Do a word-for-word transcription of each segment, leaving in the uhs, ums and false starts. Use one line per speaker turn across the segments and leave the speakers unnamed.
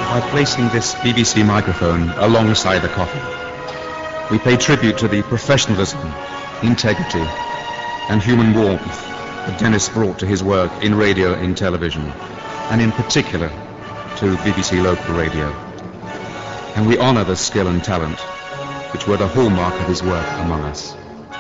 by placing this B B C microphone alongside the coffin. We pay tribute to the professionalism, integrity, and human warmth that Dennis brought to his work in radio and in television, and in particular to B B C Local Radio. And we honour the skill and talent which were the hallmark of his work among us.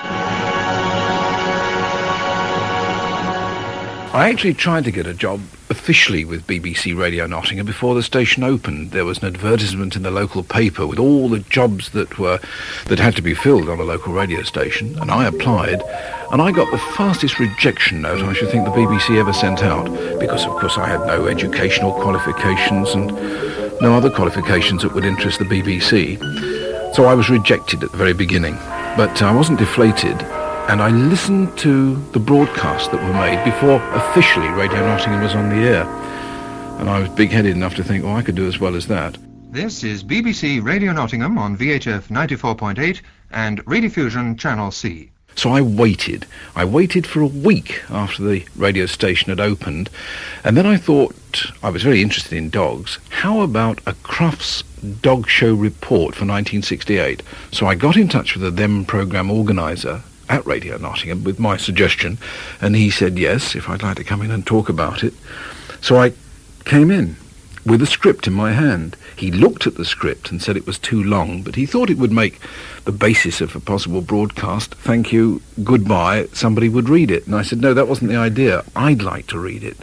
I actually tried to get a job officially with B B C Radio Nottingham before the station opened. There was an advertisement in the local paper with all the jobs that were that had to be filled on a local radio station, and I applied, and I got the fastest rejection note I should think the B B C ever sent out, because of course I had no educational qualifications and no other qualifications that would interest the B B C. So I was rejected at the very beginning, but I wasn't deflated. And I listened to the broadcasts that were made before officially Radio Nottingham was on the air. And I was big-headed enough to think, oh, I could do as well as that.
This is B B C Radio Nottingham on V H F ninety-four point eight and Rediffusion Channel C.
So I waited. I waited for a week after the radio station had opened. And then I thought, I was very interested in dogs, how about a Crufts dog show report for nineteen sixty-eight? So I got in touch with the then programme organiser at Radio Nottingham with my suggestion, and he said yes, if I'd like to come in and talk about it. So I came in with a script in my hand. He looked at the script and said it was too long, but he thought it would make the basis of a possible broadcast. Thank you, goodbye, somebody would read it. And I said, no, that wasn't the idea. I'd like to read it.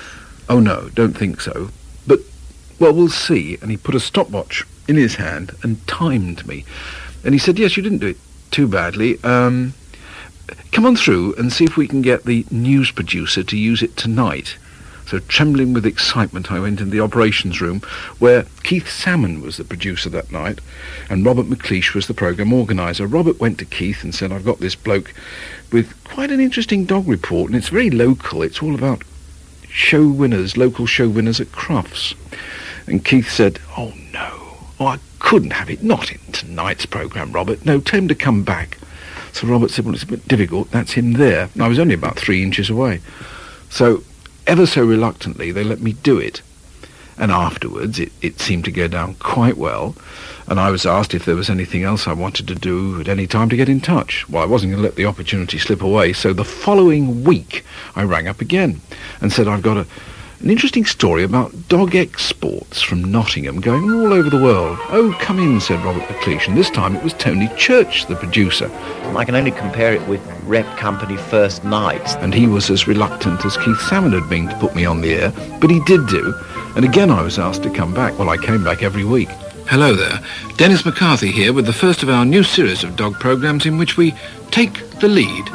Oh no, don't think so. But, well, we'll see. And he put a stopwatch in his hand and timed me. And he said, yes, you didn't do it too badly. Um... Come on through and see if we can get the news producer to use it tonight. So, trembling with excitement, I went into the operations room, where Keith Salmon was the producer that night, and Robert McLeish was the programme organiser. Robert went to Keith and said, I've got this bloke with quite an interesting dog report, and it's very local. It's all about show winners, local show winners at Crufts. And Keith said, oh, no. Oh, I couldn't have it. Not in tonight's programme, Robert. No, tell him to come back. So Robert said, well, it's a bit difficult. That's him there. And I was only about three inches away. So, ever so reluctantly, they let me do it. And afterwards, it, it seemed to go down quite well. And I was asked if there was anything else I wanted to do at any time to get in touch. Well, I wasn't going to let the opportunity slip away. So the following week, I rang up again and said, I've got a... an interesting story about dog exports from Nottingham going all over the world. Oh, come in, said Robert McLeish, and this time it was Tony Church, the producer.
I can only compare it with Rep Company First Night.
And he was as reluctant as Keith Salmon had been to put me on the air, but he did do, and again I was asked to come back. Well, I came back every week. Hello there, Dennis McCarthy here with the first of our new series of dog programmes in which we take the lead.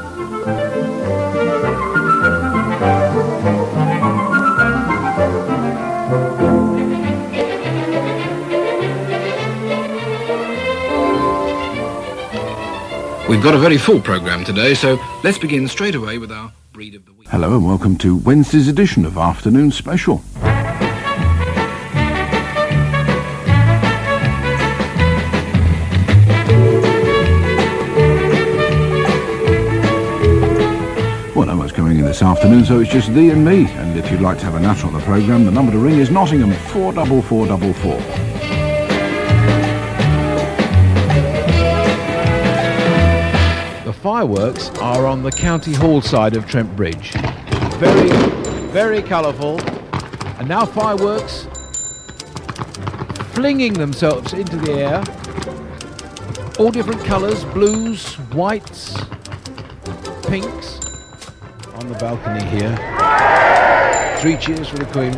We've got a very full programme today, so let's begin straight away with our Breed of the Week. Hello and welcome to Wednesday's edition of Afternoon Special. Well, no one's coming in this afternoon, so it's just thee and me. And if you'd like to have a natter on the programme, the number to ring is Nottingham four four four four four.
Fireworks are on the County Hall side of Trent Bridge. Very, very colourful. And now fireworks flinging themselves into the air. All different colours, blues, whites, pinks. On the balcony here. Three cheers for the Queen.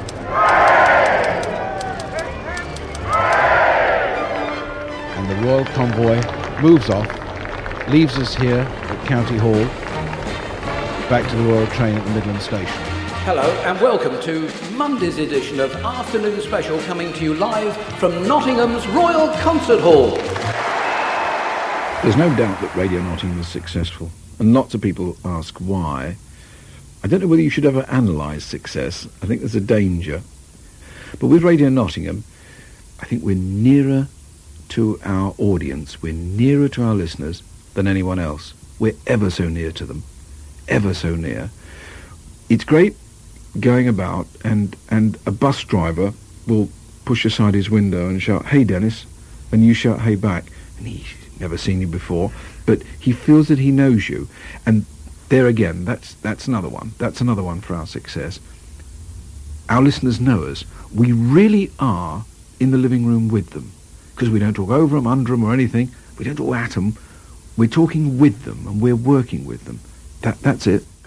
And the Royal Convoy moves off. Leaves us here at County Hall, back to the Royal Train at the Midland Station.
Hello and welcome to Monday's edition of Afternoon Special, coming to you live from Nottingham's Royal Concert Hall.
There's no doubt that Radio Nottingham was successful, and lots of people ask why. I don't know whether you should ever analyse success. I think there's a danger. But with Radio Nottingham, I think we're nearer to our audience, we're nearer to our listeners than anyone else. We're ever so near to them, ever so near. It's great going about, and, and a bus driver will push aside his window and shout, "Hey, Dennis," and you shout, "Hey," back, and he's never seen you before, but he feels that he knows you. And there again, that's that's another one. That's another one for our success. Our listeners know us. We really are in the living room with them, because we don't talk over them, under them, or anything. We don't talk at them. We're talking with them, and we're working with them. That that's it.